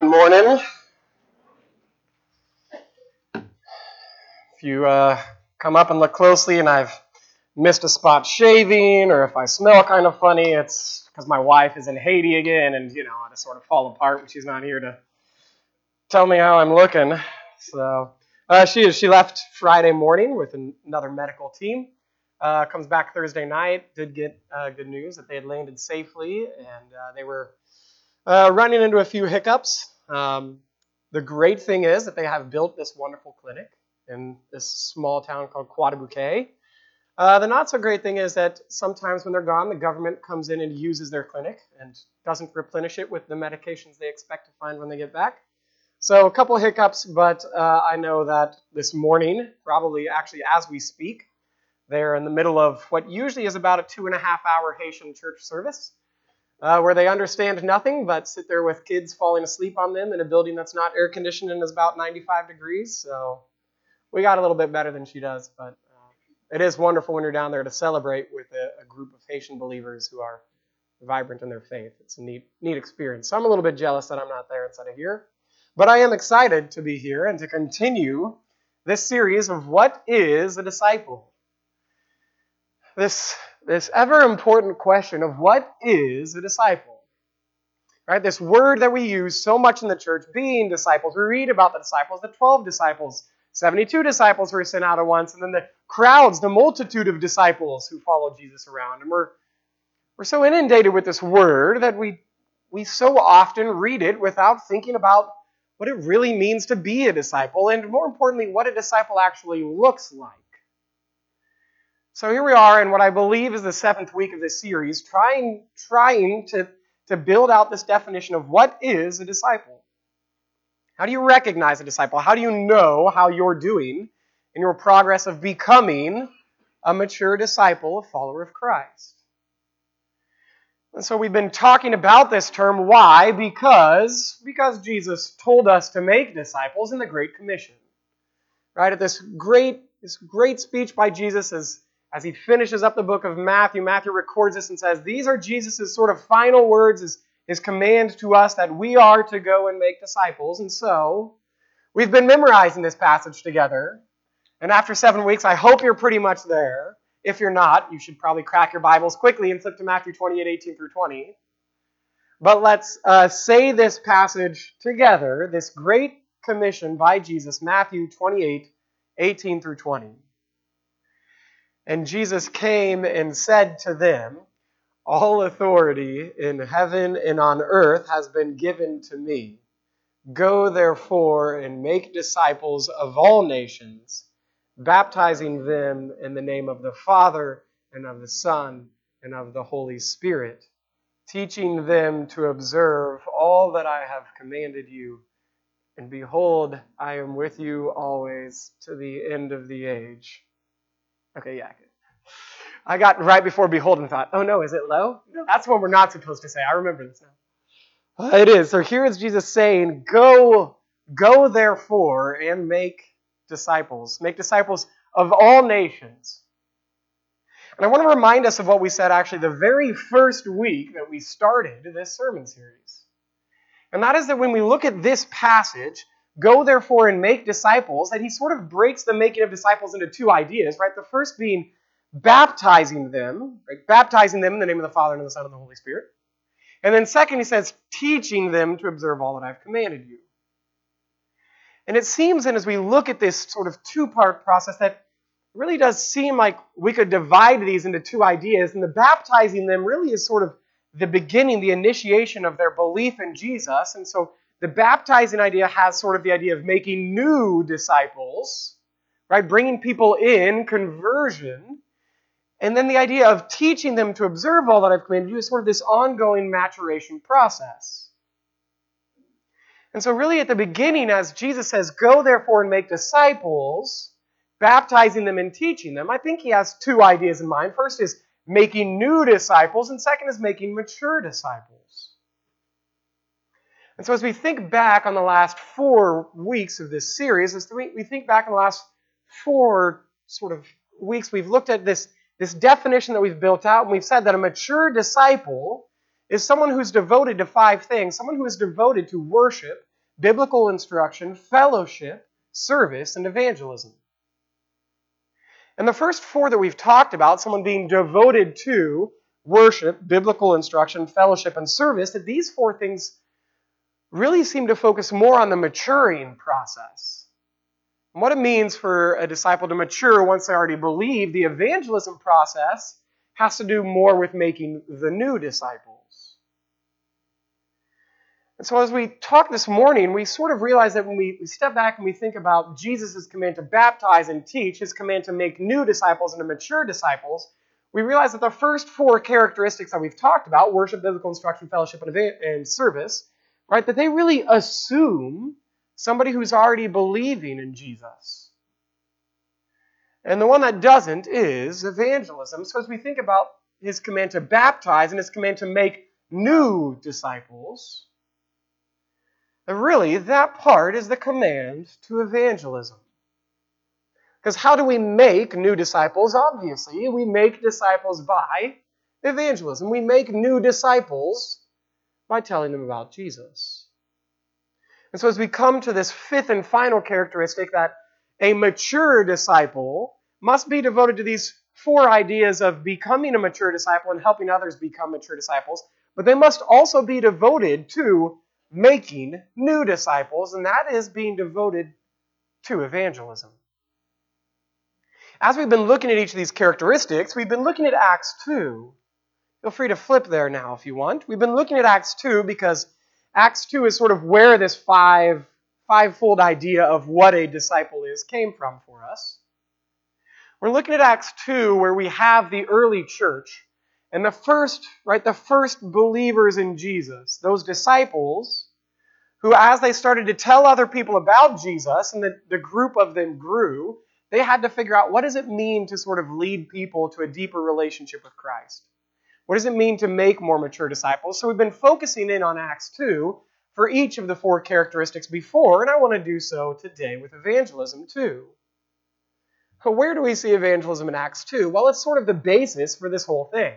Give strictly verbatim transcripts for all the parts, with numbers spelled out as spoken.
morning. If you uh, come up and look closely and I've missed a spot shaving, or if I smell kind of funny, it's because my wife is in Haiti again, and, you know, I just sort of fall apart when she's not here to tell me how I'm looking. So uh, she is. She left Friday morning with an, another medical team. Uh, comes back Thursday night. Did get uh, good news that they had landed safely, and uh, they were uh, running into a few hiccups. Um, the great thing is that they have built this wonderful clinic in this small town called Coatebouquet. Uh, the not so great thing is that sometimes when they're gone, the government comes in and uses their clinic and doesn't replenish it with the medications they expect to find when they get back. So a couple hiccups, but uh, I know that this morning, probably actually as we speak, they're in the middle of what usually is about a two and a half hour Haitian church service, uh, where they understand nothing but sit there with kids falling asleep on them in a building that's not air conditioned and is about ninety-five degrees. So we got a little bit better than she does, but uh, it is wonderful when you're down there to celebrate with a, a group of Haitian believers who are vibrant in their faith. It's a neat, neat experience. So I'm a little bit jealous that I'm not there instead of here. But I am excited to be here and to continue this series of what is a disciple. This, this ever important question of what is a disciple. Right? This word that we use so much in the church, being disciples. We read about the disciples, the twelve disciples, seventy-two disciples were sent out at once, and then the crowds, the multitude of disciples who followed Jesus around. And we're, we're so inundated with this word that we, we so often read it without thinking about what it really means to be a disciple, and more importantly, what a disciple actually looks like. So here we are in what I believe is the seventh week of this series, trying, trying to, to build out this definition of what is a disciple. How do you recognize a disciple? How do you know how you're doing in your progress of becoming a mature disciple, a follower of Christ? And so we've been talking about this term. Why? Because, because Jesus told us to make disciples in the Great Commission. Right? At this great, this great speech by Jesus as, as he finishes up the book of Matthew, Matthew records this and says, these are Jesus' sort of final words, his, his command to us that we are to go and make disciples. And so we've been memorizing this passage together. And after seven weeks, I hope you're pretty much there. If you're not, you should probably crack your Bibles quickly and flip to Matthew twenty-eight, eighteen through twenty. But let's uh, say this passage together, this great commission by Jesus, Matthew twenty-eight, eighteen through twenty. And Jesus came and said to them, all authority in heaven and on earth has been given to me. Go therefore and make disciples of all nations, baptizing them in the name of the Father and of the Son and of the Holy Spirit, teaching them to observe all that I have commanded you. And behold, I am with you always to the end of the age. Okay, yeah. I got right before behold and thought, oh no, is it low? No, that's what we're not supposed to say. I remember this now. It is. So here is Jesus saying, go, go therefore and make disciples. Make disciples of all nations. And I want to remind us of what we said actually the very first week that we started this sermon series. And that is that when we look at this passage, go therefore and make disciples, that he sort of breaks the making of disciples into two ideas, right? The first being baptizing them, right? Baptizing them in the name of the Father and of the Son and the Holy Spirit. And then second, he says, teaching them to observe all that I've commanded you. And it seems, and as we look at this sort of two-part process, that it really does seem like we could divide these into two ideas, and the baptizing them really is sort of the beginning, the initiation of their belief in Jesus. And so the baptizing idea has sort of the idea of making new disciples, right? Bringing people in, conversion. And then the idea of teaching them to observe all that I've commanded you is sort of this ongoing maturation process. And so really at the beginning, as Jesus says, go therefore and make disciples, baptizing them and teaching them, I think he has two ideas in mind. First is making new disciples, and second is making mature disciples. And so as we think back on the last four weeks of this series, as we think back on the last four sort of weeks, we've looked at this, this definition that we've built out, and we've said that a mature disciple is someone who's devoted to five things. Someone who is devoted to worship, biblical instruction, fellowship, service, and evangelism. And the first four that we've talked about, someone being devoted to worship, biblical instruction, fellowship, and service, that these four things really seem to focus more on the maturing process. And what it means for a disciple to mature once they already believe, the evangelism process has to do more with making the new disciples. And so as we talk this morning, we sort of realize that when we, we step back and we think about Jesus' command to baptize and teach, his command to make new disciples and to mature disciples, we realize that the first four characteristics that we've talked about, worship, biblical instruction, fellowship, and, ev- and service, right, that they really assume somebody who's already believing in Jesus. And the one that doesn't is evangelism. So as we think about his command to baptize and his command to make new disciples, really, that part is the command to evangelism. Because how do we make new disciples? Obviously, we make disciples by evangelism. We make new disciples by telling them about Jesus. And so as we come to this fifth and final characteristic, that a mature disciple must be devoted to these four ideas of becoming a mature disciple and helping others become mature disciples, but they must also be devoted to making new disciples, and that is being devoted to evangelism. As we've been looking at each of these characteristics, we've been looking at Acts two. Feel free to flip there now if you want. We've been looking at Acts two because Acts two is sort of where this five, five-fold idea of what a disciple is came from for us. We're looking at Acts two where we have the early church and the first, right, the first believers in Jesus, those disciples who, as they started to tell other people about Jesus and the, the group of them grew, they had to figure out what does it mean to sort of lead people to a deeper relationship with Christ? What does it mean to make more mature disciples? So we've been focusing in on Acts two for each of the four characteristics before, and I want to do so today with evangelism too. But where do we see evangelism in Acts two? Well, it's sort of the basis for this whole thing.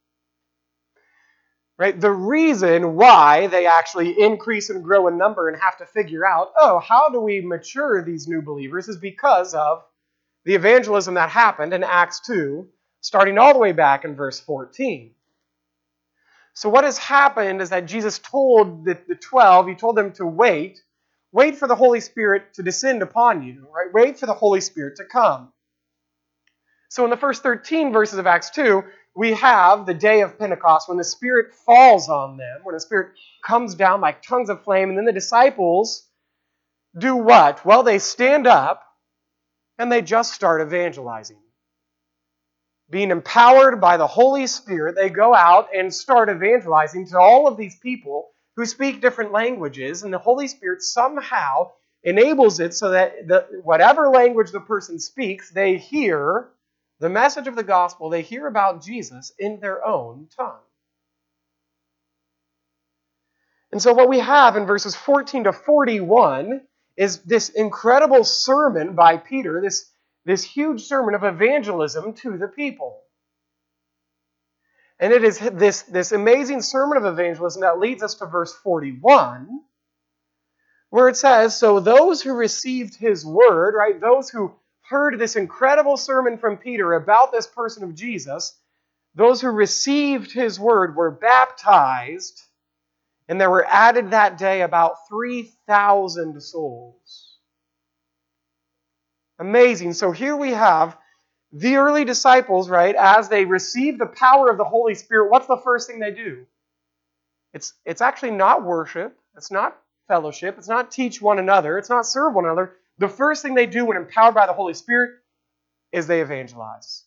Right? The reason why they actually increase and grow in number and have to figure out, oh, how do we mature these new believers is because of the evangelism that happened in Acts two, starting all the way back in verse fourteen. So what has happened is that Jesus told the, the twelve, he told them to wait, wait for the Holy Spirit to descend upon you, right? Wait for the Holy Spirit to come. So in the first thirteen verses of Acts two, we have the day of Pentecost when the Spirit falls on them, when the Spirit comes down like tongues of flame, and then the disciples do what? Well, they stand up and they just start evangelizing. Being empowered by the Holy Spirit, they go out and start evangelizing to all of these people who speak different languages, and the Holy Spirit somehow enables it so that the, whatever language the person speaks, they hear the message of the gospel, they hear about Jesus in their own tongue. And so what we have in verses fourteen to forty-one is this incredible sermon by Peter, this, this huge sermon of evangelism to the people. And it is this, this amazing sermon of evangelism that leads us to verse forty-one, where it says, so those who received his word, right, those who heard this incredible sermon from Peter about this person of Jesus, those who received his word were baptized, and there were added that day about three thousand souls. Amazing. So here we have the early disciples, right, as they receive the power of the Holy Spirit, what's the first thing they do? It's, it's actually not worship. It's not fellowship. It's not teach one another. It's not serve one another. The first thing they do when empowered by the Holy Spirit is they evangelize.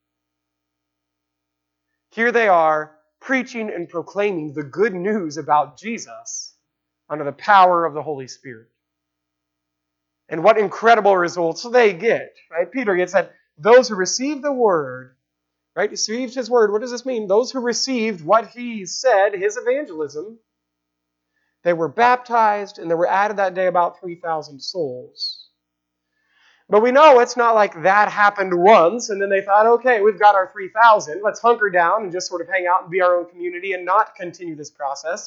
Here they are preaching and proclaiming the good news about Jesus under the power of the Holy Spirit. And what incredible results they get, right? Peter gets that those who received the word, right? Received his word. What does this mean? Those who received what he said, his evangelism, they were baptized, and there were added that day about three thousand souls. But we know it's not like that happened once, and then they thought, okay, we've got our three thousand. Let's hunker down and just sort of hang out and be our own community and not continue this process.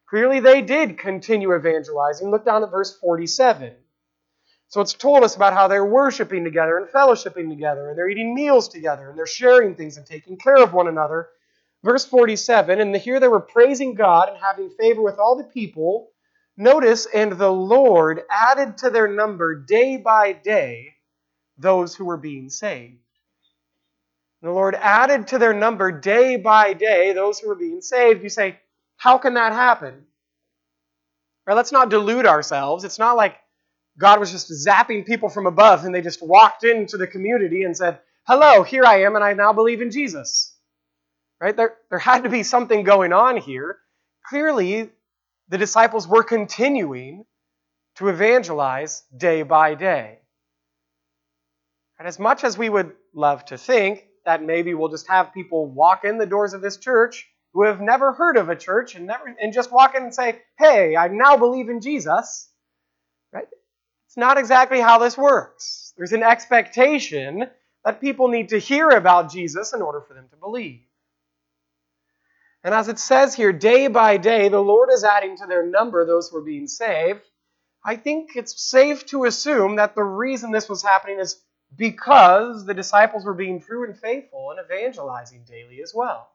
Clearly they did continue evangelizing. Look down at verse forty-seven. So it's told us about how they're worshiping together and fellowshipping together, and they're eating meals together, and they're sharing things and taking care of one another. Verse forty-seven, and here they were praising God and having favor with all the people. Notice, and the Lord added to their number day by day those who were being saved. The Lord added to their number day by day those who were being saved. You say, how can that happen? Right, let's not delude ourselves. It's not like God was just zapping people from above and they just walked into the community and said, hello, here I am and I now believe in Jesus. Right? There, there had to be something going on here. Clearly, the disciples were continuing to evangelize day by day. And as much as we would love to think that maybe we'll just have people walk in the doors of this church who have never heard of a church and never and just walk in and say, hey, I now believe in Jesus. Right? It's not exactly how this works. There's an expectation that people need to hear about Jesus in order for them to believe. And as it says here, day by day, the Lord is adding to their number those who are being saved. I think it's safe to assume that the reason this was happening is because the disciples were being true and faithful and evangelizing daily as well.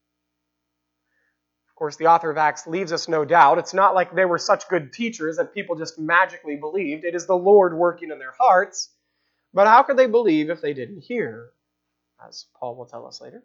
Of course, the author of Acts leaves us no doubt. It's not like they were such good teachers that people just magically believed. It is the Lord working in their hearts. But how could they believe if they didn't hear? As Paul will tell us later.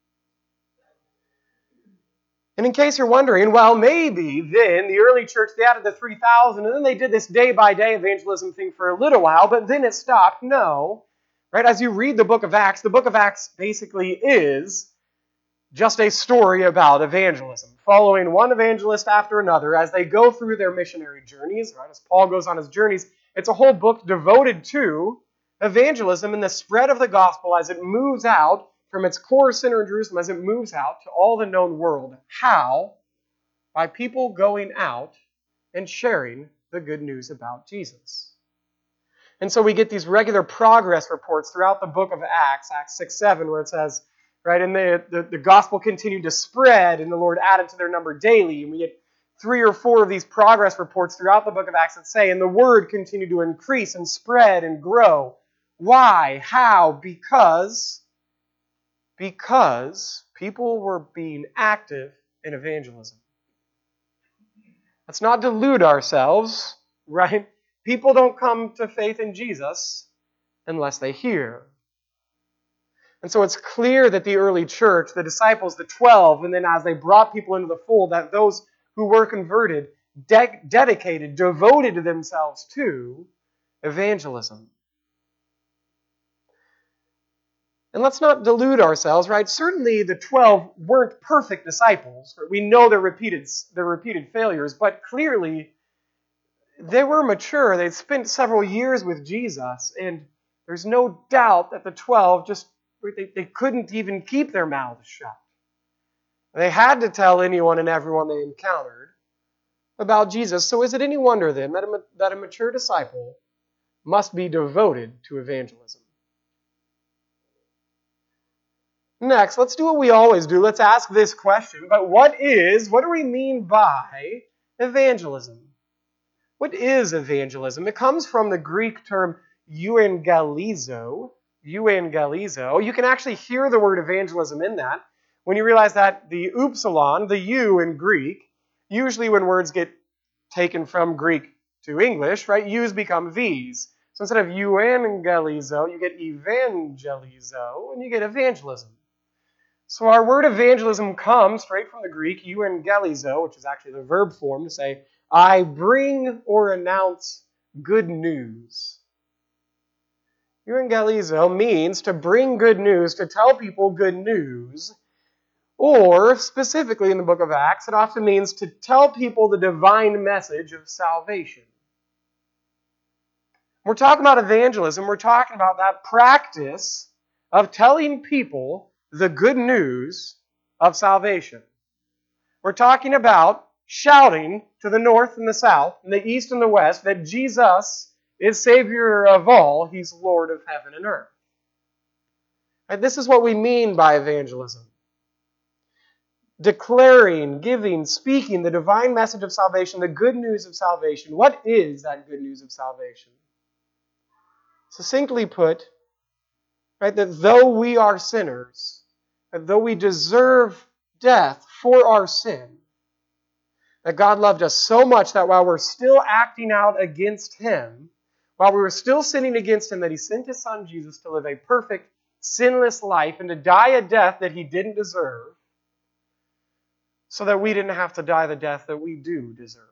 And in case you're wondering, well, maybe then the early church, they added the three thousand, and then they did this day-by-day evangelism thing for a little while, but then it stopped. No. Right? As you read the book of Acts, the book of Acts basically is just a story about evangelism, following one evangelist after another as they go through their missionary journeys. Right? As Paul goes on his journeys, it's a whole book devoted to evangelism and the spread of the gospel as it moves out from its core center in Jerusalem, as it moves out to all the known world. How? By people going out and sharing the good news about Jesus. And so we get these regular progress reports throughout the book of Acts, Acts six, seven, where it says, right, and the, the, the gospel continued to spread, and the Lord added to their number daily. And we get three or four of these progress reports throughout the book of Acts that say, and the word continued to increase and spread and grow. Why? How? Because... Because people were being active in evangelism. Let's not delude ourselves, right? People don't come to faith in Jesus unless they hear. And so it's clear that the early church, the disciples, the twelve, and then as they brought people into the fold, that those who were converted de- dedicated, devoted themselves to evangelism. And let's not delude ourselves, right? Certainly the twelve weren't perfect disciples. We know they're repeated, they're repeated failures, but clearly they were mature. They'd spent several years with Jesus, and there's no doubt that the twelve just, they, they couldn't even keep their mouths shut. They had to tell anyone and everyone they encountered about Jesus. So is it any wonder then that a, that a mature disciple must be devoted to evangelism? Next, let's do what we always do. Let's ask this question. But what is, what do we mean by evangelism? What is evangelism? It comes from the Greek term euangelizo. Euangelizo. You can actually hear the word evangelism in that when you realize that the upsilon, the U in Greek, usually when words get taken from Greek to English, right, U's become V's. So instead of euangelizo, you get evangelizo, and you get evangelism. So our word evangelism comes straight from the Greek euangelizo, which is actually the verb form to say, I bring or announce good news. Euangelizo means to bring good news, to tell people good news, or specifically in the book of Acts, it often means to tell people the divine message of salvation. We're talking about evangelism, we're talking about that practice of telling people the good news of salvation. We're talking about shouting to the north and the south, and the east and the west, that Jesus is Savior of all. He's Lord of heaven and earth. And this is what we mean by evangelism. declaring, giving, speaking the divine message of salvation, the good news of salvation. What is that good news of salvation? Succinctly put, right, that though we are sinners, that though we deserve death for our sin, that God loved us so much that while we're still acting out against Him, while we were still sinning against Him, that He sent His Son Jesus to live a perfect, sinless life and to die a death that He didn't deserve, so that we didn't have to die the death that we do deserve.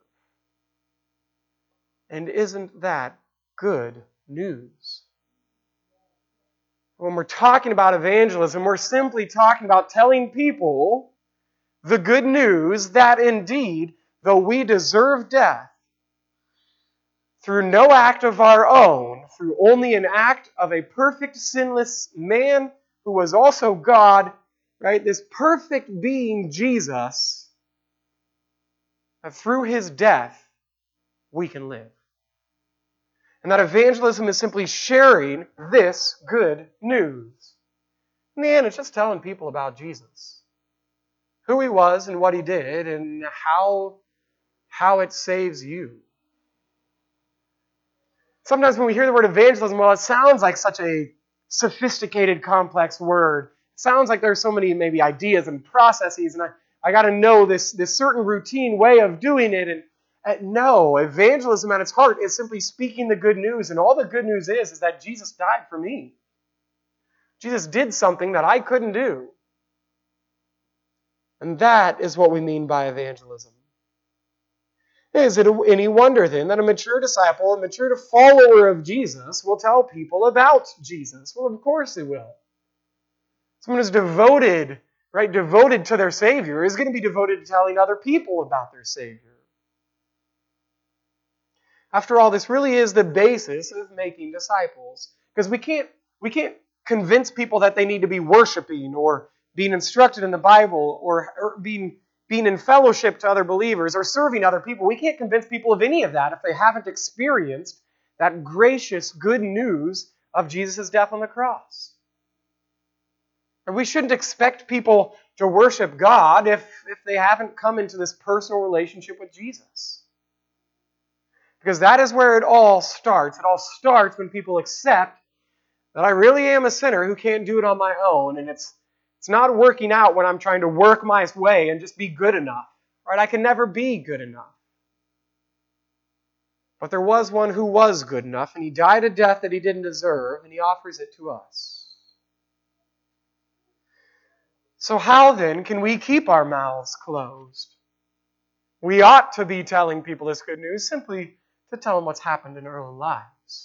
And isn't that good news? When we're talking about evangelism, we're simply talking about telling people the good news that indeed, though we deserve death, through no act of our own, through only an act of a perfect, sinless man who was also God, right? This perfect being, Jesus, that through His death, we can live. And that evangelism is simply sharing this good news. In the end, it's just telling people about Jesus. Who He was and what He did and how, how it saves you. Sometimes when we hear the word evangelism, well, it sounds like such a sophisticated, complex word. It sounds like there's so many maybe ideas and processes, and I, I got to know this, this certain routine way of doing it. And uh, no, evangelism at its heart is simply speaking the good news, and all the good news is, is that Jesus died for me. Jesus did something that I couldn't do. And that is what we mean by evangelism. Is it any wonder then that a mature disciple, a mature follower of Jesus will tell people about Jesus? Well, of course they will. Someone who's devoted, right, devoted to their Savior is going to be devoted to telling other people about their Savior. After all, this really is the basis of making disciples. Because we can't, we can't convince people that they need to be worshiping or being instructed in the Bible or, or being being in fellowship to other believers or serving other people. We can't convince people of any of that if they haven't experienced that gracious good news of Jesus' death on the cross. And we shouldn't expect people to worship God if, if they haven't come into this personal relationship with Jesus. Because that is where it all starts. It all starts when people accept that I really am a sinner who can't do it on my own, and it's It's not working out when I'm trying to work my way and just be good enough. Right? I can never be good enough. But there was one who was good enough, and He died a death that He didn't deserve, and He offers it to us. So how then can we keep our mouths closed? We ought to be telling people this good news simply to tell them what's happened in our own lives.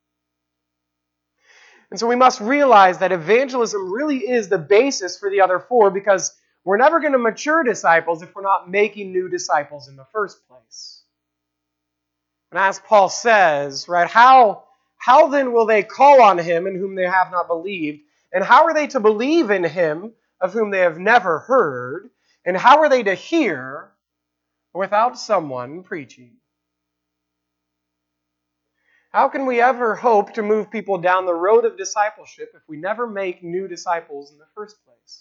And so we must realize that evangelism really is the basis for the other four, because we're never going to mature disciples if we're not making new disciples in the first place. And as Paul says, right, how, how then will they call on Him in whom they have not believed? And how are they to believe in Him of whom they have never heard? And how are they to hear without someone preaching? How can we ever hope to move people down the road of discipleship if we never make new disciples in the first place?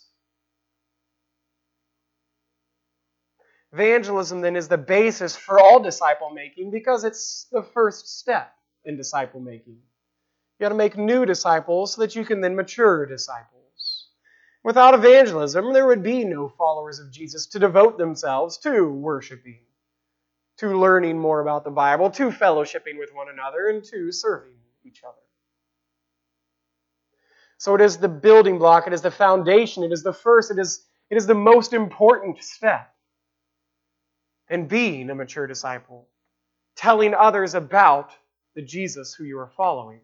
Evangelism, then, is the basis for all disciple making because it's the first step in disciple making. You got to make new disciples so that you can then mature disciples. Without evangelism, there would be no followers of Jesus to devote themselves to worshiping, to learning more about the Bible, to fellowshipping with one another, and to serving each other. So it is the building block, it is the foundation, it is the first, it is, it is the most important step in being a mature disciple, telling others about the Jesus who you are following.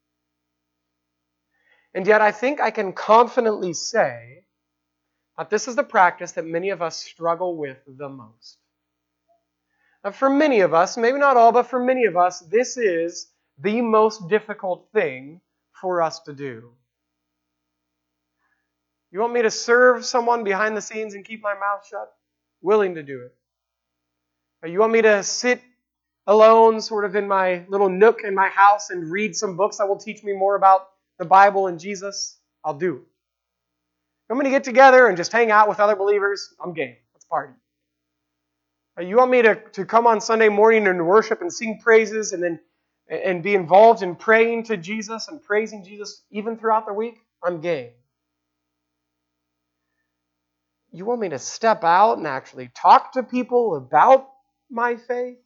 And yet I think I can confidently say that this is the practice that many of us struggle with the most. Now, for many of us, maybe not all, but for many of us, this is the most difficult thing for us to do. You want me to serve someone behind the scenes and keep my mouth shut? Willing to do it. Or you want me to sit alone, sort of in my little nook in my house and read some books that will teach me more about the Bible and Jesus? I'll do it. You want me to get together and just hang out with other believers? I'm game. Let's party. You want me to, to come on Sunday morning and worship and sing praises and then and be involved in praying to Jesus and praising Jesus even throughout the week? I'm game. You want me to step out and actually talk to people about my faith?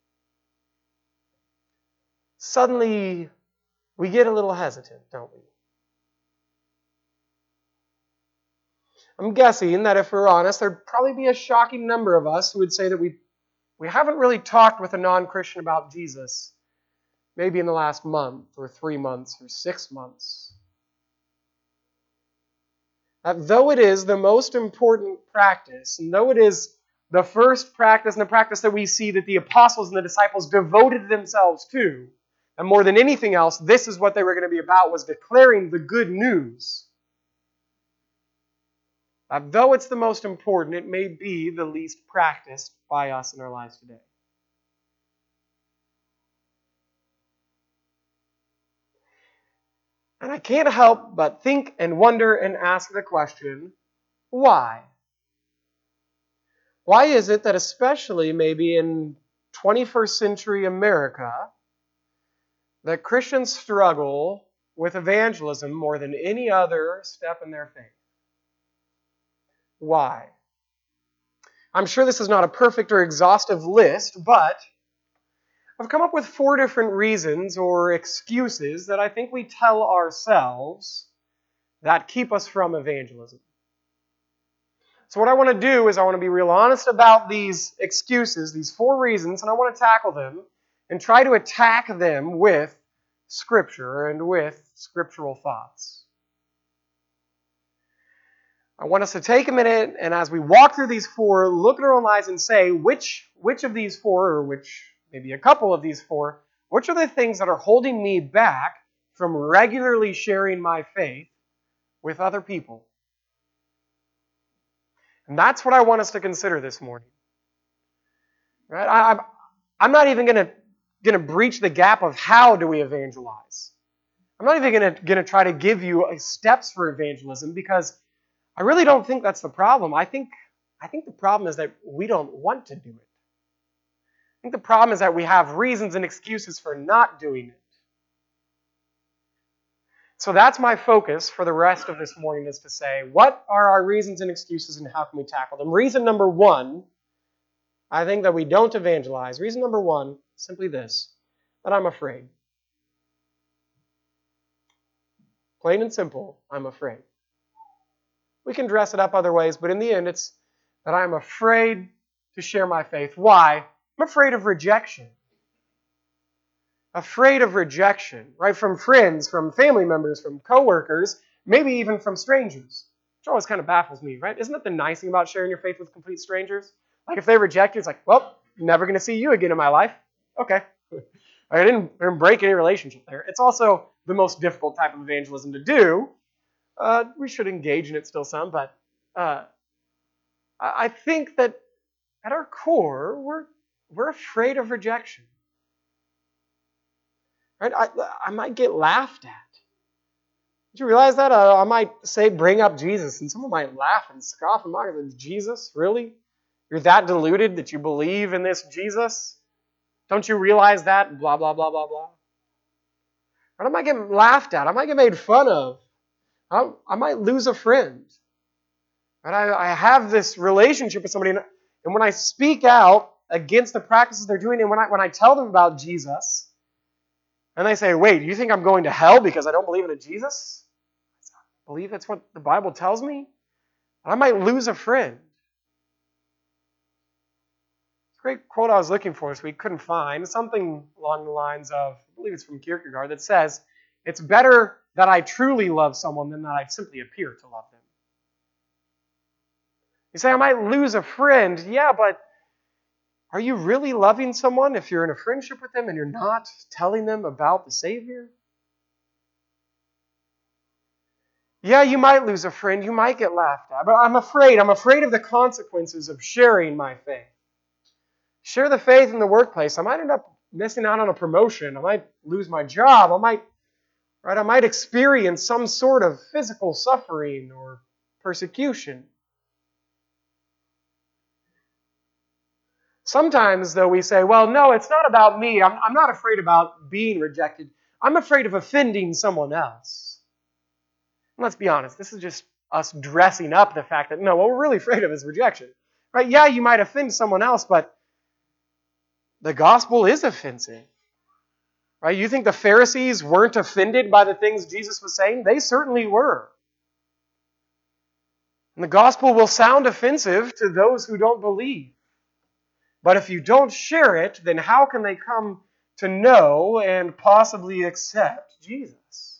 Suddenly, we get a little hesitant, don't we? I'm guessing that if we're honest, there'd probably be a shocking number of us who would say that we, we haven't really talked with a non-Christian about Jesus maybe in the last month or three months or six months. That though it is the most important practice, and though it is the first practice and the practice that we see that the apostles and the disciples devoted themselves to, and more than anything else, this is what they were going to be about, was declaring the good news. Uh, though it's the most important, it may be the least practiced by us in our lives today. And I can't help but think and wonder and ask the question, why? Why is it that especially maybe in twenty-first century America, that Christians struggle with evangelism more than any other step in their faith? Why? I'm sure this is not a perfect or exhaustive list, but I've come up with four different reasons or excuses that I think we tell ourselves that keep us from evangelism. So what I want to do is I want to be real honest about these excuses, these four reasons, and I want to tackle them and try to attack them with Scripture and with scriptural thoughts. I want us to take a minute and as we walk through these four, look at our own lives and say which, which of these four, or which maybe a couple of these four, which are the things that are holding me back from regularly sharing my faith with other people? And that's what I want us to consider this morning. Right? I, I'm, I'm not even going to going to breach the gap of how do we evangelize. I'm not even going to going to try to give you steps for evangelism because I really don't think that's the problem. I think I think the problem is that we don't want to do it. I think the problem is that we have reasons and excuses for not doing it. So that's my focus for the rest of this morning, is to say, what are our reasons and excuses and how can we tackle them? Reason number one, I think that we don't evangelize. Reason number one, simply this, that I'm afraid. Plain and simple, I'm afraid. We can dress it up other ways, but in the end, it's that I'm afraid to share my faith. Why? I'm afraid of rejection. Afraid of rejection, right? From friends, from family members, from coworkers, maybe even from strangers. Which always kind of baffles me, right? Isn't that the nice thing about sharing your faith with complete strangers? Like if they reject you, it's like, well, never going to see you again in my life. Okay. I didn't, I didn't break any relationship there. It's also the most difficult type of evangelism to do. Uh, we should engage in it still some, but uh, I think that at our core, we're we're afraid of rejection. Right? I, I might get laughed at. Did you realize that? Uh, I might say, bring up Jesus, and someone might laugh and scoff and mock. Jesus? Really? You're that deluded that you believe in this Jesus? Don't you realize that? Blah, blah, blah, blah, blah. Right? I might get laughed at. I might get made fun of. I, I might lose a friend. Right? I, I have this relationship with somebody, and, and when I speak out against the practices they're doing, and when I, when I tell them about Jesus, and they say, wait, do you think I'm going to hell because I don't believe in a Jesus? I believe that's what the Bible tells me. I might lose a friend. It's a great quote I was looking for this week, couldn't find. Something along the lines of, I believe it's from Kierkegaard, that says, it's better that I truly love someone than that I simply appear to love them. You say, I might lose a friend. Yeah, but are you really loving someone if you're in a friendship with them and you're not telling them about the Savior? Yeah, you might lose a friend. You might get laughed at. But I'm afraid. I'm afraid of the consequences of sharing my faith. Share the faith in the workplace. I might end up missing out on a promotion. I might lose my job. I might, right? I might experience some sort of physical suffering or persecution. Sometimes, though, we say, well, no, it's not about me. I'm, I'm not afraid about being rejected. I'm afraid of offending someone else. And let's be honest, this is just us dressing up the fact that, no, what we're really afraid of is rejection. Right? Yeah, you might offend someone else, but the gospel is offensive. Right? You think the Pharisees weren't offended by the things Jesus was saying? They certainly were. And the gospel will sound offensive to those who don't believe. But if you don't share it, then how can they come to know and possibly accept Jesus?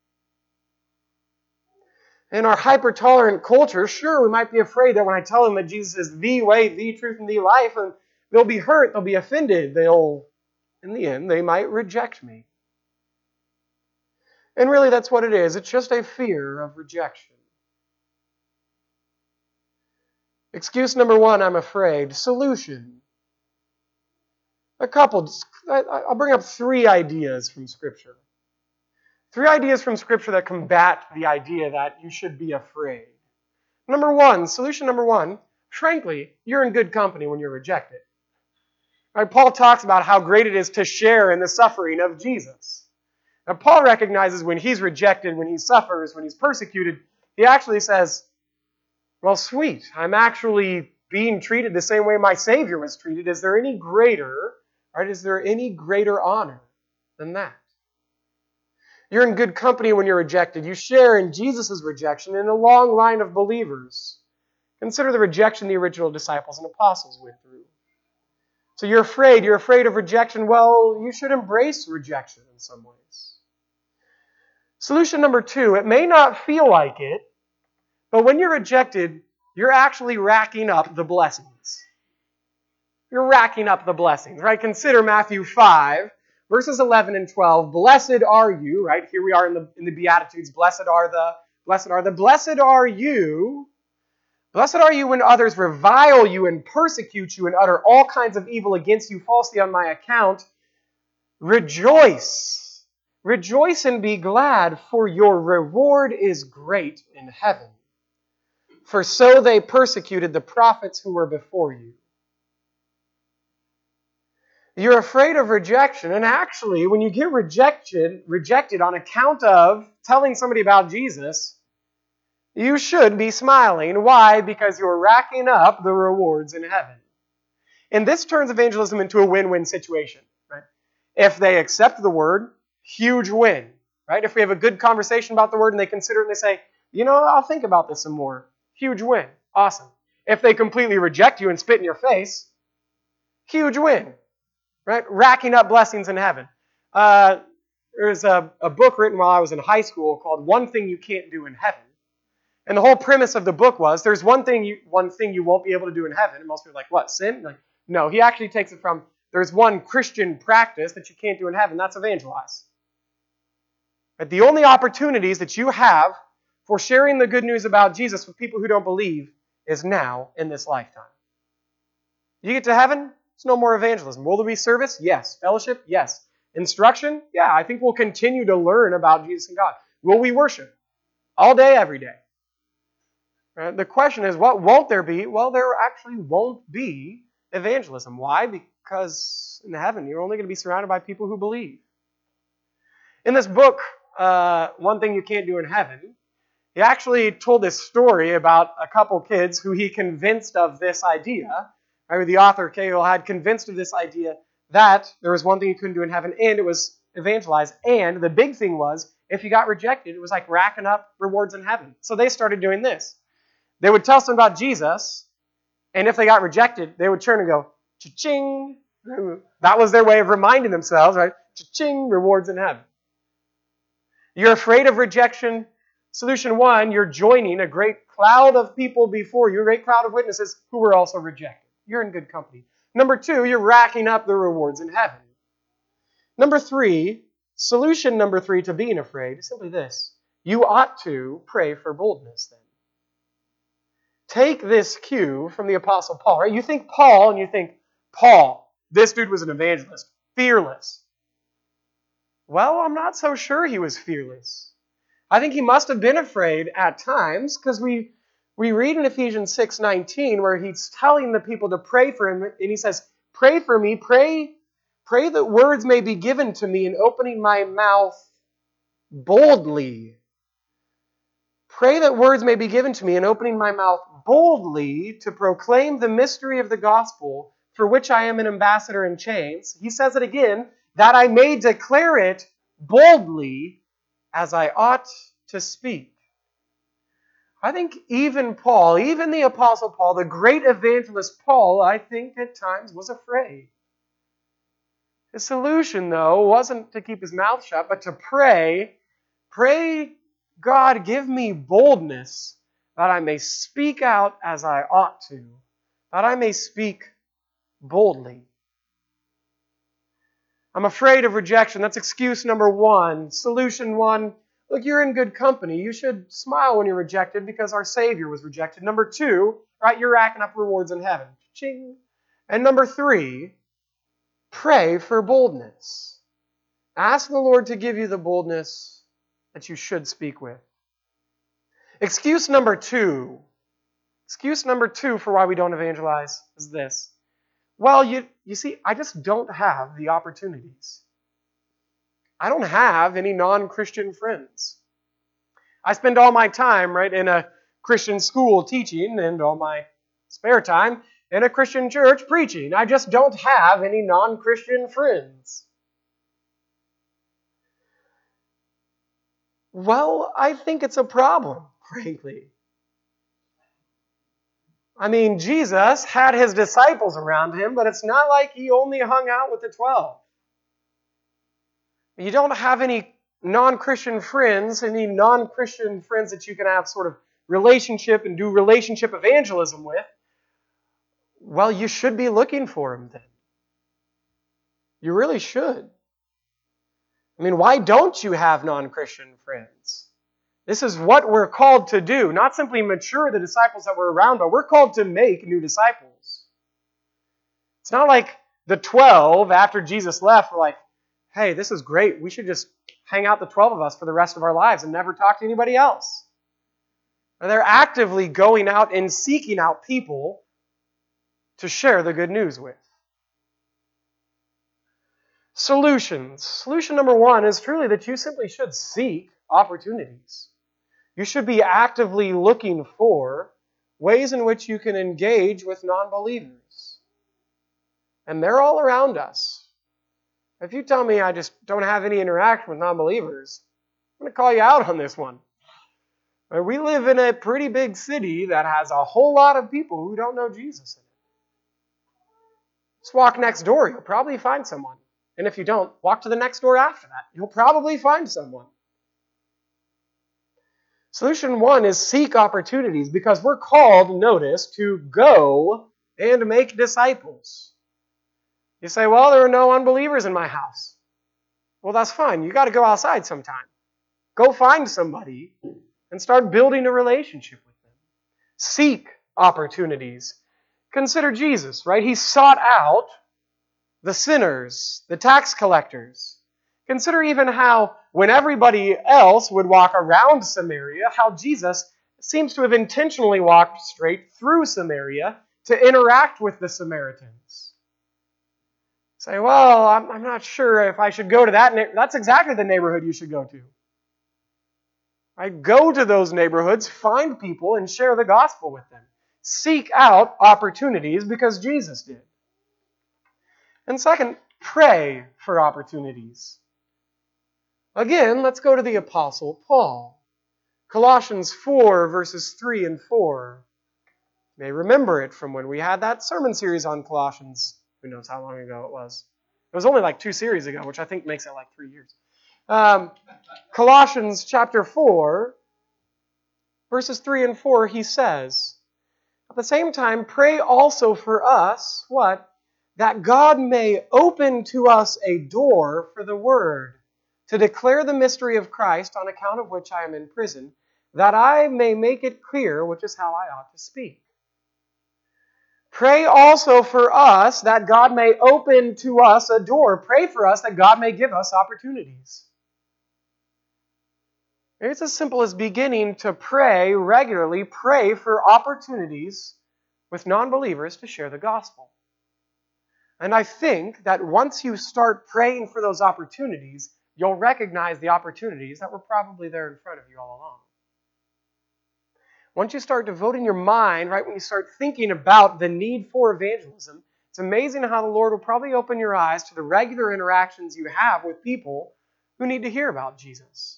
In our hyper-tolerant culture, sure, we might be afraid that when I tell them that Jesus is the way, the truth, and the life, and they'll be hurt, they'll be offended, they'll, in the end, they might reject me. And really, that's what it is. It's just a fear of rejection. Excuse number one, I'm afraid. Solution. A couple, I'll bring up three ideas from Scripture. Three ideas from Scripture that combat the idea that you should be afraid. Number one, solution number one, frankly, you're in good company when you're rejected. Right, Paul talks about how great it is to share in the suffering of Jesus. Now, Paul recognizes when he's rejected, when he suffers, when he's persecuted, he actually says, well, sweet, I'm actually being treated the same way my Savior was treated. Is there any greater, right, is there any greater honor than that? You're in good company when you're rejected. You share in Jesus' rejection in a long line of believers. Consider the rejection the original disciples and apostles went through. So you're afraid, you're afraid of rejection. Well, you should embrace rejection in some ways. Solution number two, it may not feel like it, but when you're rejected, you're actually racking up the blessings. You're racking up the blessings, right? Consider Matthew five, verses eleven and twelve. Blessed are you, right? Here we are in the, in the Beatitudes. Blessed are the, blessed are the, blessed are you. Blessed are you when others revile you and persecute you and utter all kinds of evil against you falsely on my account. Rejoice. Rejoice and be glad, for your reward is great in heaven. For so they persecuted the prophets who were before you. You're afraid of rejection, and actually, when you get rejected, rejected on account of telling somebody about Jesus, you should be smiling. Why? Because you're racking up the rewards in heaven. And this turns evangelism into a win-win situation, right? If they accept the word, huge win, right? If we have a good conversation about the word and they consider it and they say, you know, I'll think about this some more. Huge win. Awesome. If they completely reject you and spit in your face, huge win, right? Racking up blessings in heaven. Uh, there's a, a book written while I was in high school called One Thing You Can't Do in Heaven. And the whole premise of the book was, there's one thing you one thing you won't be able to do in heaven. And most people are like, what, sin? Like, no, he actually takes it from, there's one Christian practice that you can't do in heaven. That's evangelize. But the only opportunities that you have for sharing the good news about Jesus with people who don't believe is now in this lifetime. You get to heaven, it's no more evangelism. Will there be service? Yes. Fellowship? Yes. Instruction? Yeah, I think we'll continue to learn about Jesus and God. Will we worship? All day, every day. Right? The question is, what won't there be? Well, there actually won't be evangelism. Why? Because in heaven, you're only going to be surrounded by people who believe. In this book, uh, One Thing You Can't Do in Heaven, he actually told this story about a couple kids who he convinced of this idea. Right? The author, Cahill, had convinced of this idea that there was one thing you couldn't do in heaven, and it was evangelize. And the big thing was, if you got rejected, it was like racking up rewards in heaven. So they started doing this. They would tell someone about Jesus, and if they got rejected, they would turn and go, cha-ching. That was their way of reminding themselves, right? Cha-ching, rewards in heaven. You're afraid of rejection. Solution one, you're joining a great cloud of people before you, a great cloud of witnesses who were also rejected. You're in good company. Number two, you're racking up the rewards in heaven. Number three, solution number three to being afraid is simply this. You ought to pray for boldness then. Take this cue from the Apostle Paul, right? You think Paul, and you think, Paul, this dude was an evangelist, fearless. Well, I'm not so sure he was fearless. I think he must have been afraid at times, because we We read in Ephesians six nineteen where he's telling the people to pray for him, and he says, pray for me, pray, pray that words may be given to me in opening my mouth boldly. Pray that words may be given to me in opening my mouth boldly to proclaim the mystery of the gospel for which I am an ambassador in chains. He says it again, that I may declare it boldly as I ought to speak. I think even Paul, even the Apostle Paul, the great evangelist Paul, I think at times was afraid. His solution, though, wasn't to keep his mouth shut, but to pray, pray, God, give me boldness that I may speak out as I ought to, that I may speak boldly. I'm afraid of rejection. That's excuse number one. Solution one, look, you're in good company. You should smile when you're rejected because our Savior was rejected. Number two, right, you're racking up rewards in heaven. Ching. And number three, pray for boldness. Ask the Lord to give you the boldness that you should speak with. Excuse number two. Excuse number two for why we don't evangelize is this. Well, you, you see, I just don't have the opportunities. I don't have any non-Christian friends. I spend all my time, right, in a Christian school teaching and all my spare time in a Christian church preaching. I just don't have any non-Christian friends. Well, I think it's a problem, frankly. I mean, Jesus had his disciples around him, but it's not like he only hung out with the twelve. You don't have any non-Christian friends, any non-Christian friends that you can have sort of relationship and do relationship evangelism with. Well, you should be looking for them then. You really should. I mean, why don't you have non-Christian friends? This is what we're called to do. Not simply mature the disciples that we're around, but we're called to make new disciples. It's not like the twelve, after Jesus left, were like, hey, this is great. We should just hang out the twelve of us for the rest of our lives and never talk to anybody else. And they're actively going out and seeking out people to share the good news with. Solutions. Solution number one is truly that you simply should seek opportunities. You should be actively looking for ways in which you can engage with non-believers. And they're all around us. If you tell me I just don't have any interaction with non-believers, I'm going to call you out on this one. We live in a pretty big city that has a whole lot of people who don't know Jesus in it. Just walk next door, you'll probably find someone. And if you don't, walk to the next door after that. You'll probably find someone. Solution one is seek opportunities because we're called, notice, to go and make disciples. You say, well, there are no unbelievers in my house. Well, that's fine. You got to go outside sometime. Go find somebody and start building a relationship with them. Seek opportunities. Consider Jesus, right? He sought out the sinners, the tax collectors. Consider even how when everybody else would walk around Samaria, how Jesus seems to have intentionally walked straight through Samaria to interact with the Samaritans. Say, well, I'm, I'm not sure if I should go to that. Na- That's exactly the neighborhood you should go to. Right? Go to those neighborhoods, find people, and share the gospel with them. Seek out opportunities because Jesus did. And second, pray for opportunities. Again, let's go to the Apostle Paul. Colossians four, verses three and four. You may remember it from when we had that sermon series on Colossians. Who knows how long ago it was. It was only like two series ago, which I think makes it like three years. Um, Colossians chapter four, verses three and four, he says, at the same time, pray also for us, what? That God may open to us a door for the word, to declare the mystery of Christ, on account of which I am in prison, that I may make it clear which is how I ought to speak. Pray also for us that God may open to us a door. Pray for us that God may give us opportunities. It's as simple as beginning to pray regularly, pray for opportunities with non-believers to share the gospel. And I think that once you start praying for those opportunities, you'll recognize the opportunities that were probably there in front of you all along. Once you start devoting your mind, right, when you start thinking about the need for evangelism, it's amazing how the Lord will probably open your eyes to the regular interactions you have with people who need to hear about Jesus.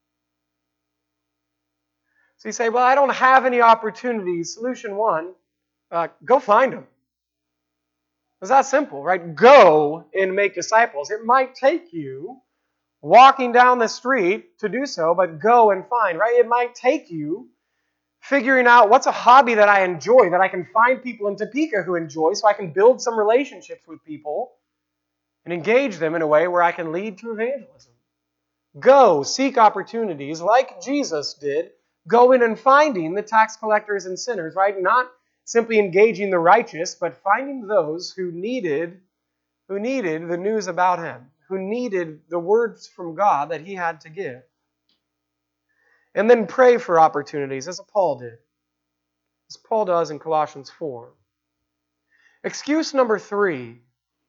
So you say, well, I don't have any opportunities. Solution one, uh, go find them. It's that simple, right? Go and make disciples. It might take you walking down the street to do so, but go and find, right? It might take you figuring out what's a hobby that I enjoy, that I can find people in Topeka who enjoy, so I can build some relationships with people and engage them in a way where I can lead to evangelism. Go, seek opportunities like Jesus did, going and finding the tax collectors and sinners, right? Not simply engaging the righteous, but finding those who needed, who needed the news about Him, who needed the words from God that He had to give. And then pray for opportunities, as Paul did, as Paul does in Colossians four. Excuse number three.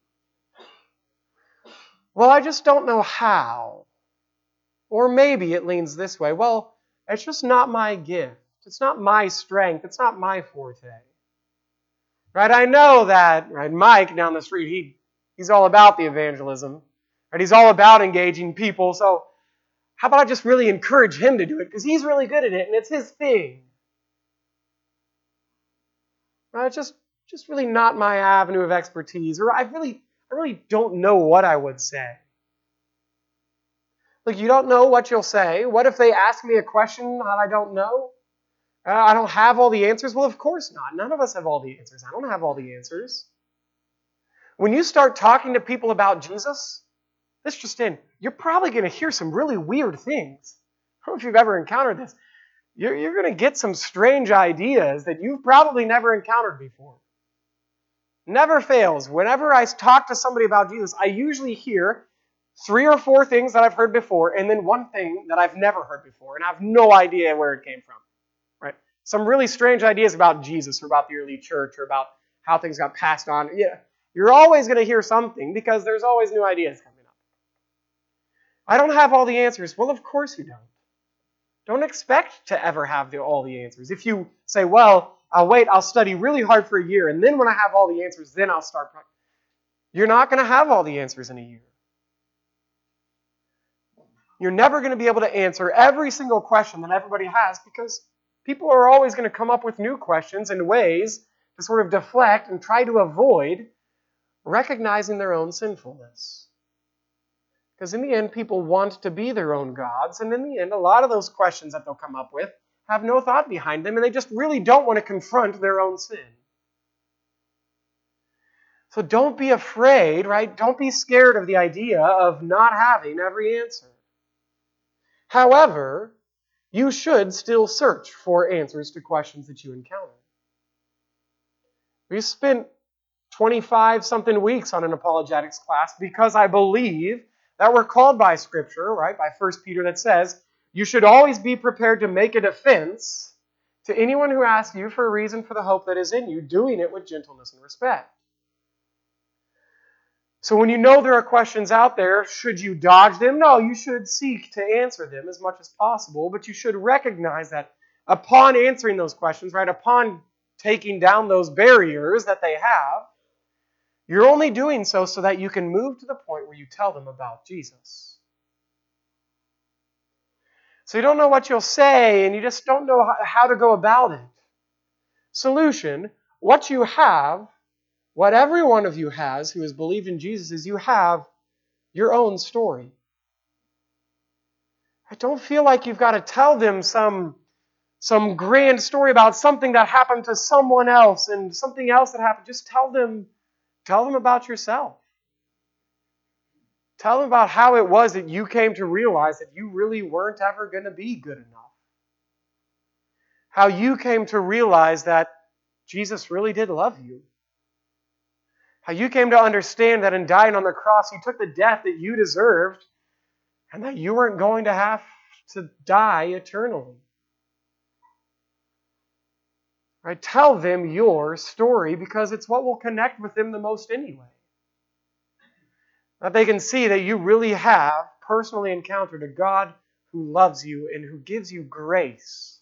Well, I just don't know how. Or maybe it leans this way. Well, it's just not my gift. It's not my strength. It's not my forte. Right? I know that, right, Mike down the street, he, he's all about the evangelism. Right? He's all about engaging people. So how about I just really encourage him to do it? Because he's really good at it and it's his thing. Right? It's just, just really not my avenue of expertise. Or I really, I really don't know what I would say. Look, you don't know what you'll say. What if they ask me a question that I don't know? Uh, I don't have all the answers? Well, of course not. None of us have all the answers. I don't have all the answers. When you start talking to people about Jesus, this just in, you're probably going to hear some really weird things. I don't know if you've ever encountered this. You're, you're going to get some strange ideas that you've probably never encountered before. Never fails. Whenever I talk to somebody about Jesus, I usually hear three or four things that I've heard before, and then one thing that I've never heard before, and I have no idea where it came from. Right? Some really strange ideas about Jesus or about the early church or about how things got passed on. Yeah, you're always going to hear something because there's always new ideas coming up. I don't have all the answers. Well, of course you don't. Don't expect to ever have the, all the answers. If you say, well, I'll wait, I'll study really hard for a year, and then when I have all the answers, then I'll start. You're not going to have all the answers in a year. You're never going to be able to answer every single question that everybody has because people are always going to come up with new questions and ways to sort of deflect and try to avoid recognizing their own sinfulness. Because in the end, people want to be their own gods, and in the end, a lot of those questions that they'll come up with have no thought behind them, and they just really don't want to confront their own sin. So don't be afraid, right? Don't be scared of the idea of not having every answer. However, you should still search for answers to questions that you encounter. We spent twenty-five-something weeks on an apologetics class because I believe that we're called by Scripture, right, by First Peter that says, you should always be prepared to make a defense to anyone who asks you for a reason for the hope that is in you, doing it with gentleness and respect. So when you know there are questions out there, should you dodge them? No, you should seek to answer them as much as possible, but you should recognize that upon answering those questions, right, upon taking down those barriers that they have, you're only doing so so that you can move to the point where you tell them about Jesus. So you don't know what you'll say, and you just don't know how to go about it. Solution, what you have, what every one of you has who has believed in Jesus is you have your own story. I don't feel like you've got to tell them some, some grand story about something that happened to someone else and something else that happened. Just tell them, tell them about yourself. Tell them about how it was that you came to realize that you really weren't ever going to be good enough. How you came to realize that Jesus really did love you. How you came to understand that in dying on the cross, He took the death that you deserved and that you weren't going to have to die eternally. Right? Tell them your story because it's what will connect with them the most anyway. That they can see that you really have personally encountered a God who loves you and who gives you grace.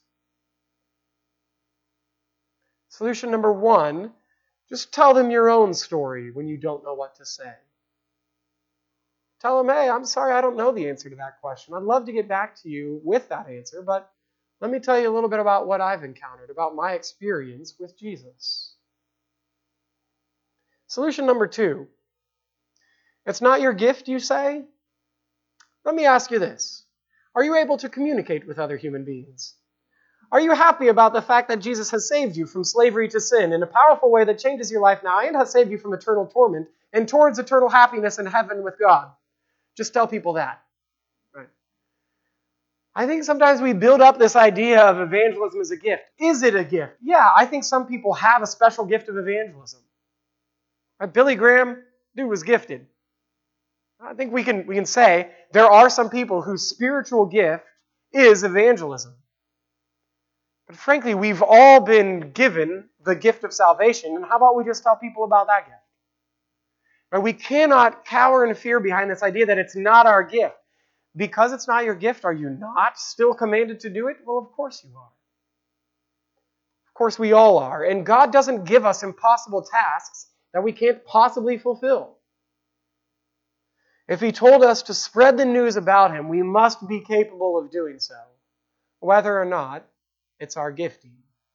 Solution number one, just tell them your own story when you don't know what to say. Tell them, hey, I'm sorry I don't know the answer to that question. I'd love to get back to you with that answer, but let me tell you a little bit about what I've encountered, about my experience with Jesus. Solution number two, it's not your gift, you say? Let me ask you this. Are you able to communicate with other human beings? Are you happy about the fact that Jesus has saved you from slavery to sin in a powerful way that changes your life now and has saved you from eternal torment and towards eternal happiness in heaven with God? Just tell people that. Right? I think sometimes we build up this idea of evangelism as a gift. Is it a gift? Yeah, I think some people have a special gift of evangelism. Right? Billy Graham, dude, was gifted. I think we can, we can say there are some people whose spiritual gift is evangelism. But frankly, we've all been given the gift of salvation, and how about we just tell people about that gift? Right? We cannot cower in fear behind this idea that it's not our gift. Because it's not your gift, are you not still commanded to do it? Well, of course you are. Of course we all are. And God doesn't give us impossible tasks that we can't possibly fulfill. If He told us to spread the news about Him, we must be capable of doing so, whether or not it's our gifting.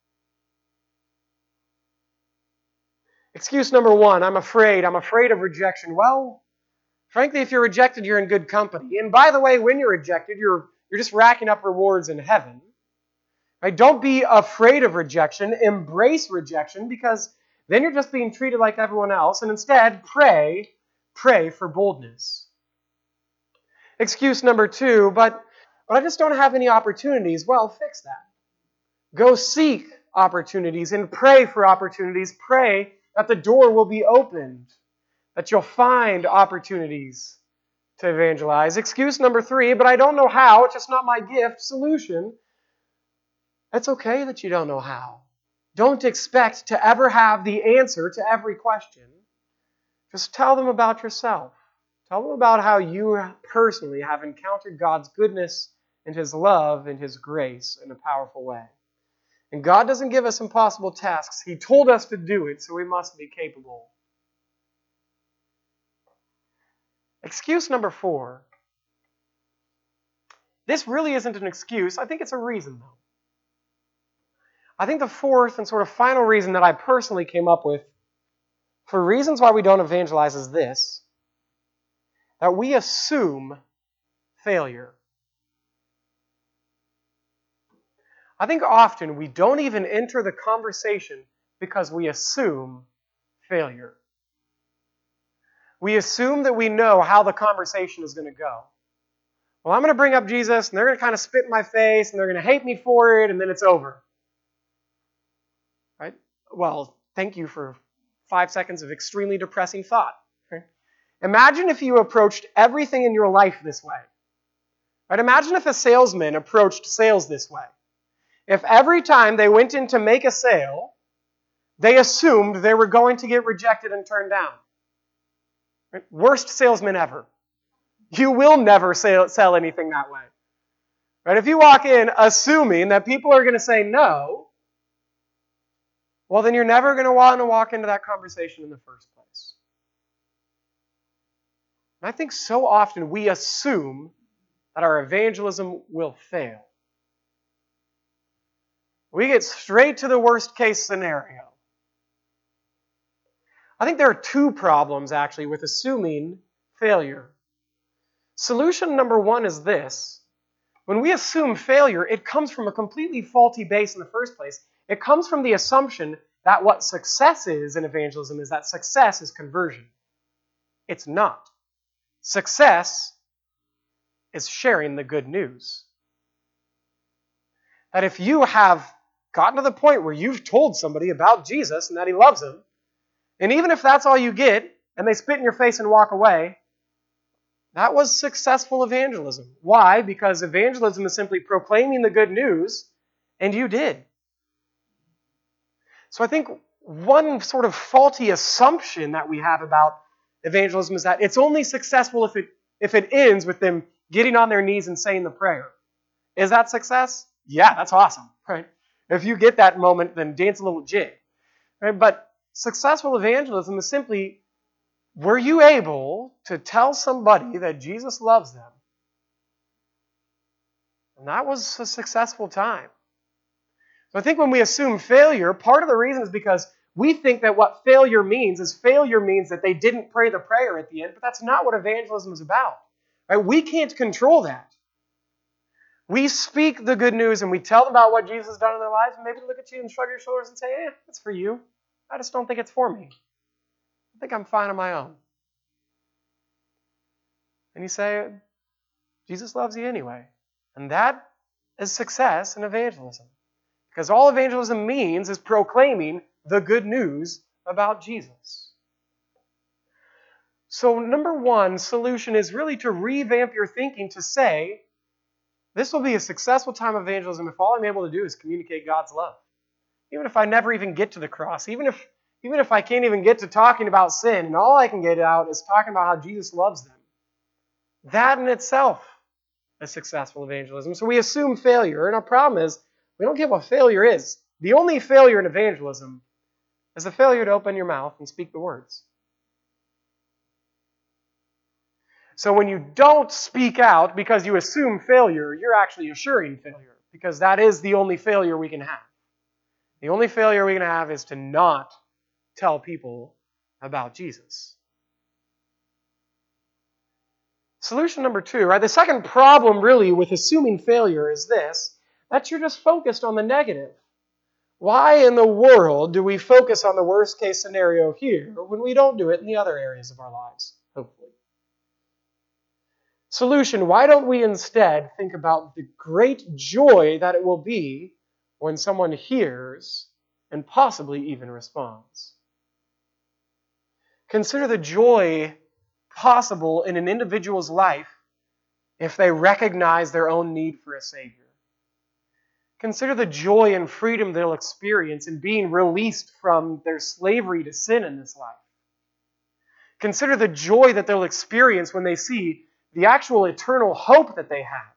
Excuse number one, I'm afraid. I'm afraid of rejection. Well, frankly, if you're rejected, you're in good company. And by the way, when you're rejected, you're, you're just racking up rewards in heaven. Right? Don't be afraid of rejection. Embrace rejection, because then you're just being treated like everyone else. And instead, pray, pray for boldness. Excuse number two, but, but I just don't have any opportunities. Well, fix that. Go seek opportunities and pray for opportunities. Pray that the door will be opened, that you'll find opportunities to evangelize. Excuse number three, but I don't know how. It's just not my gift. Solution, it's okay that you don't know how. Don't expect to ever have the answer to every question. Just tell them about yourself. Tell them about how you personally have encountered God's goodness and His love and His grace in a powerful way. And God doesn't give us impossible tasks. He told us to do it, so we must be capable. Excuse number four. This really isn't an excuse. I think it's a reason, though. I think the fourth and sort of final reason that I personally came up with for reasons why we don't evangelize is this: that we assume failure. I think often we don't even enter the conversation because we assume failure. We assume that we know how the conversation is going to go. Well, I'm going to bring up Jesus, and they're going to kind of spit in my face, and they're going to hate me for it, and then it's over. Right? Well, thank you for five seconds of extremely depressing thought. Okay? Imagine if you approached everything in your life this way. Right? Imagine if a salesman approached sales this way. If every time they went in to make a sale, they assumed they were going to get rejected and turned down. Right? Worst salesman ever. You will never sell, sell anything that way. Right? If you walk in assuming that people are going to say no, well, then you're never going to want to walk into that conversation in the first place. And I think so often we assume that our evangelism will fail. We get straight to the worst case scenario. I think there are two problems, actually, with assuming failure. Solution number one is this. When we assume failure, it comes from a completely faulty base in the first place. It comes from the assumption that what success is in evangelism is that success is conversion. It's not. Success is sharing the good news. That if you have gotten to the point where you've told somebody about Jesus and that He loves them, and even if that's all you get, and they spit in your face and walk away, That was successful evangelism. Why? Because evangelism is simply proclaiming the good news, and you did. So I think one sort of faulty assumption that we have about evangelism is that it's only successful if it if it ends with them getting on their knees and saying the prayer. Is that success? Yeah, that's awesome, right? If you get that moment, then dance a little jig. Right? But successful evangelism is simply, were you able to tell somebody that Jesus loves them? And that was a successful time. So I think when we assume failure, part of the reason is because we think that what failure means is failure means that they didn't pray the prayer at the end, but that's not what evangelism is about. Right? We can't control that. We speak the good news and we tell them about what Jesus has done in their lives, and maybe they look at you and shrug your shoulders and say, eh, it's for you. I just don't think it's for me. I think I'm fine on my own. And you say, Jesus loves you anyway. And that is success in evangelism. Because all evangelism means is proclaiming the good news about Jesus. So number one solution is really to revamp your thinking to say, this will be a successful time of evangelism if all I'm able to do is communicate God's love. Even if I never even get to the cross, even if, even if I can't even get to talking about sin, and all I can get out is talking about how Jesus loves them. That in itself is successful evangelism. So we assume failure, and our problem is we don't get what failure is. The only failure in evangelism is the failure to open your mouth and speak the words. So when you don't speak out because you assume failure, you're actually assuring failure, because that is the only failure we can have. The only failure we can have is to not tell people about Jesus. Solution number two, right? The second problem really with assuming failure is this, that you're just focused on the negative. Why in the world do we focus on the worst case scenario here when we don't do it in the other areas of our lives, hopefully? Solution, why don't we instead think about the great joy that it will be when someone hears and possibly even responds? Consider the joy possible in an individual's life if they recognize their own need for a Savior. Consider the joy and freedom they'll experience in being released from their slavery to sin in this life. Consider the joy that they'll experience when they see the actual eternal hope that they have.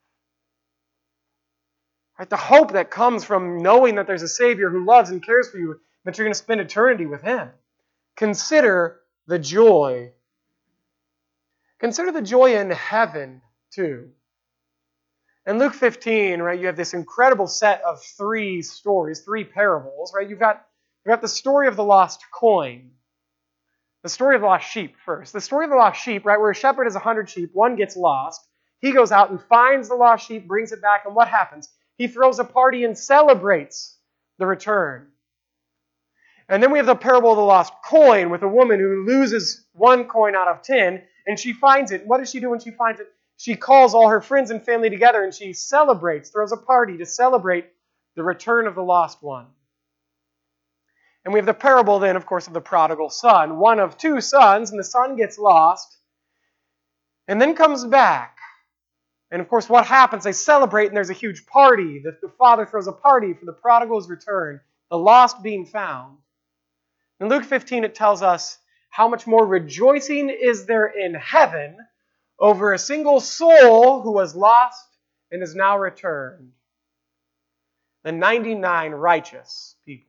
Right? The hope that comes from knowing that there's a Savior who loves and cares for you, that you're going to spend eternity with Him. Consider the joy. Consider the joy in heaven, too. In Luke fifteen, right, you have this incredible set of three stories, three parables, right? You've got, you've got the story of the lost coin. The story of the lost sheep first. The story of the lost sheep, right, where a shepherd has a hundred sheep, one gets lost. He goes out and finds the lost sheep, brings it back, and what happens? He throws a party and celebrates the return. And then we have the parable of the lost coin with a woman who loses one coin out of ten, and she finds it. What does she do when she finds it? She calls all her friends and family together, and she celebrates, throws a party to celebrate the return of the lost one. And we have the parable then, of course, of the prodigal son. One of two sons, and the son gets lost, and then comes back. And of course, what happens? They celebrate, and there's a huge party. The, the father throws a party for the prodigal's return, the lost being found. In Luke fifteen, it tells us how much more rejoicing is there in heaven over a single soul who was lost and is now returned than ninety-nine righteous people.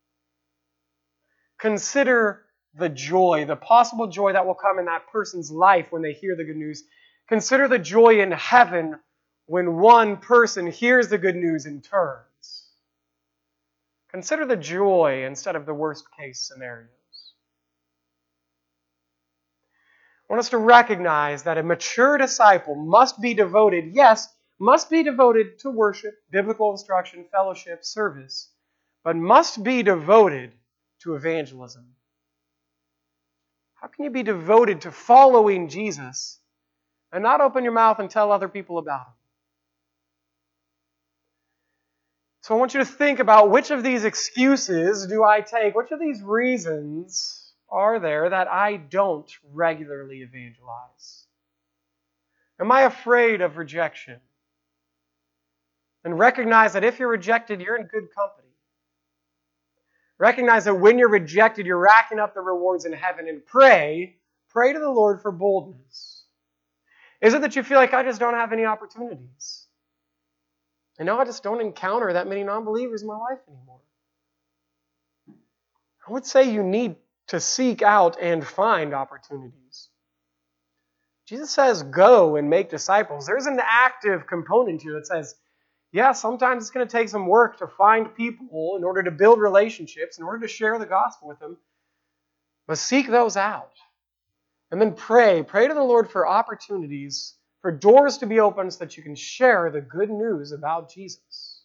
Consider the joy, the possible joy that will come in that person's life when they hear the good news. Consider the joy in heaven when one person hears the good news and turns. Consider the joy instead of the worst case scenarios. I want us to recognize that a mature disciple must be devoted, yes, must be devoted to worship, biblical instruction, fellowship, service, but must be devoted to evangelism. How can you be devoted to following Jesus and not open your mouth and tell other people about Him? So I want you to think about which of these excuses do I take, which of these reasons are there that I don't regularly evangelize? Am I afraid of rejection? And recognize that if you're rejected, you're in good company. Recognize that when you're rejected, you're racking up the rewards in heaven. And pray, pray to the Lord for boldness. Is it that you feel like, I just don't have any opportunities? I know I just don't encounter that many non-believers in my life anymore. I would say you need to seek out and find opportunities. Jesus says, go and make disciples. There's an active component here that says, yeah, sometimes it's going to take some work to find people in order to build relationships, in order to share the gospel with them. But seek those out. And then pray. Pray to the Lord for opportunities, for doors to be opened so that you can share the good news about Jesus.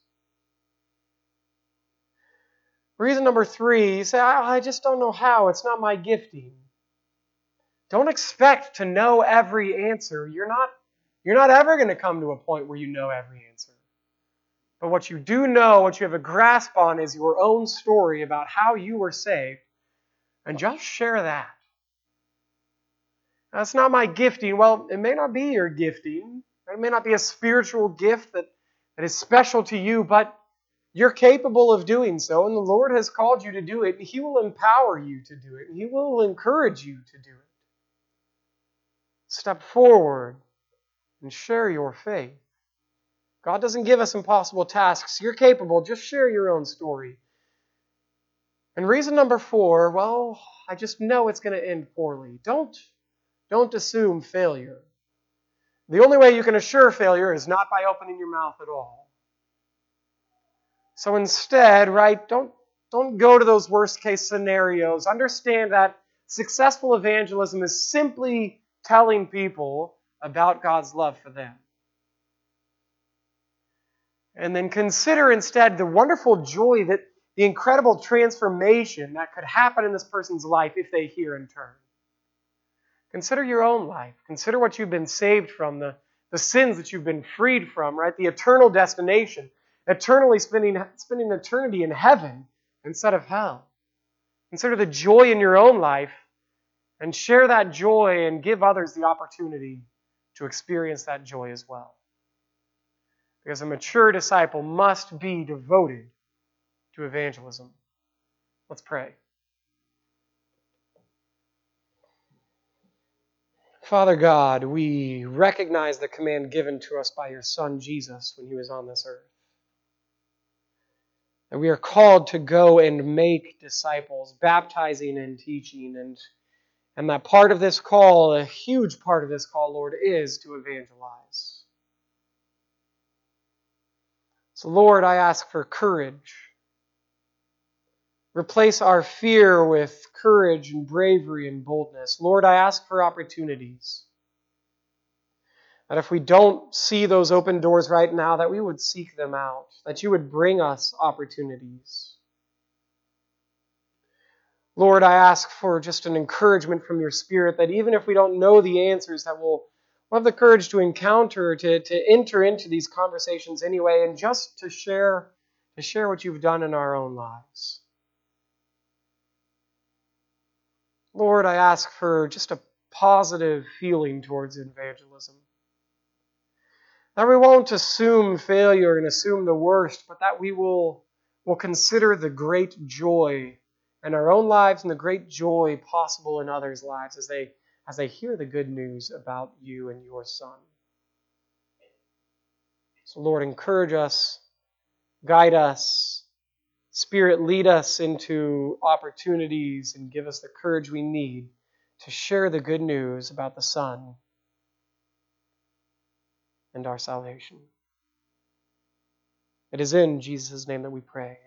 Reason number three, you say, I just don't know how. It's not my gifting. Don't expect to know every answer. You're not, you're not ever going to come to a point where you know every answer. But what you do know, what you have a grasp on, is your own story about how you were saved. And just share that. That's not my gifting. Well, it may not be your gifting. It may not be a spiritual gift that, that is special to you, but you're capable of doing so, and the Lord has called you to do it. He will empower you to do it, and He will encourage you to do it. Step forward and share your faith. God doesn't give us impossible tasks. You're capable. Just share your own story. And reason number four, well, I just know it's going to end poorly. Don't, don't assume failure. The only way you can assure failure is not by opening your mouth at all. So instead, right, don't, don't go to those worst case scenarios. Understand that successful evangelism is simply telling people about God's love for them. And then consider instead the wonderful joy, that the incredible transformation that could happen in this person's life if they hear and turn. Consider your own life. Consider what you've been saved from, the, the sins that you've been freed from, right? The eternal destination, eternally spending, spending eternity in heaven instead of hell. Consider the joy in your own life and share that joy and give others the opportunity to experience that joy as well. Because a mature disciple must be devoted to evangelism. Let's pray. Father God, we recognize the command given to us by your Son Jesus when He was on this earth. And we are called to go and make disciples, baptizing and teaching. And, and that part of this call, a huge part of this call, Lord, is to evangelize. So, Lord, I ask for courage. Replace our fear with courage and bravery and boldness. Lord, I ask for opportunities. That if we don't see those open doors right now, that we would seek them out. That you would bring us opportunities. Lord, I ask for just an encouragement from your Spirit that even if we don't know the answers, that we'll We'll have the courage to encounter, to, to enter into these conversations anyway, and just to share, to share what you've done in our own lives. Lord, I ask for just a positive feeling towards evangelism. That we won't assume failure and assume the worst, but that we will, will consider the great joy in our own lives and the great joy possible in others' lives as they as they hear the good news about you and your Son. So, Lord, encourage us, guide us, Spirit, lead us into opportunities and give us the courage we need to share the good news about the Son and our salvation. It is in Jesus' name that we pray.